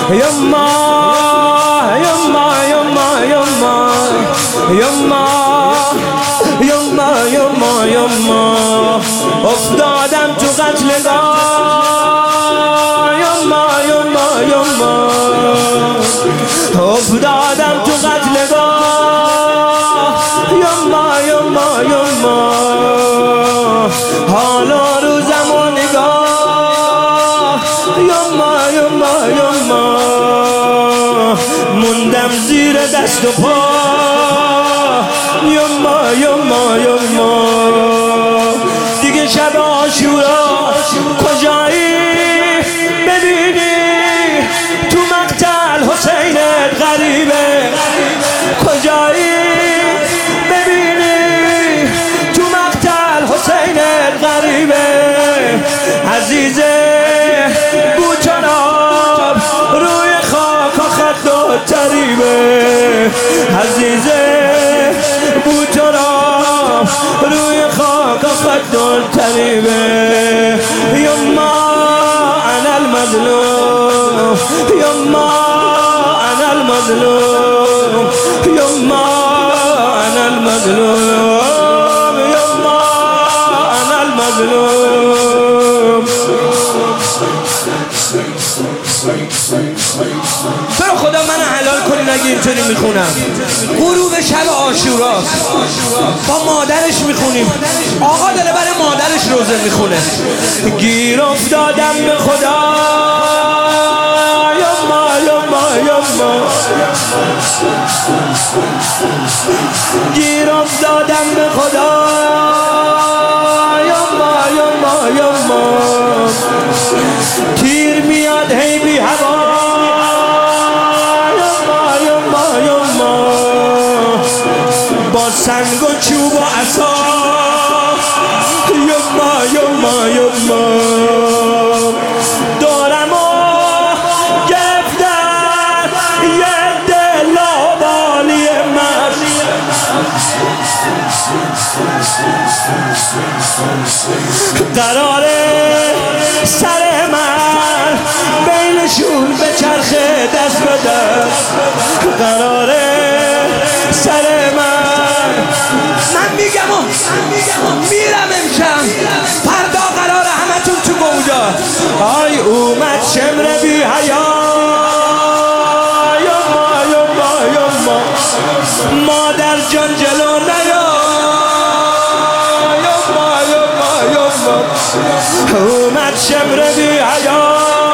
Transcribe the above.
یما یما یما یما یما یما یما یما افتادم تو قتلگاه یما یما یما افتادم تو قتلگاه یما یما یما حالا روزم و نگاه یما یما یما موندم زیر دست و پا یما یما یما دیگه شب عاشورا کجایی ببینی تو مقتل حسینت غریبه کجایی ببینی تو مقتل حسینت غریبه عزیزه بوچناب روی خاک و خط و تریبه عزیزه بوچناب روی خاک و خط و تریبه یما انا المظلوم یما انا المظلوم یما انا المظلوم یما انا المظلوم تو رو خدا من حلال کنی نگه اینطوری میخونم غروب شب عاشوراست با مادرش میخونیم آقا داره برای مادرش روزه میخونه گیر افتادم به خدا یما یما یما گیر افتادم به خدا یما یما یما تیر میاد هی بی هوا یما یما یما با سنگ و چوب و عصا یما یما یما دارم و گرفتن یه دل آبالی من قراره سر من بینشون به چرخ دست به دست قراره سر من میگم و میرم امشب فردا قراره همتون تو گوجا آی اومد شمر بی حیا یما یما یما مادر جان جلو نیا یما یما یما اومد شمر بی حیا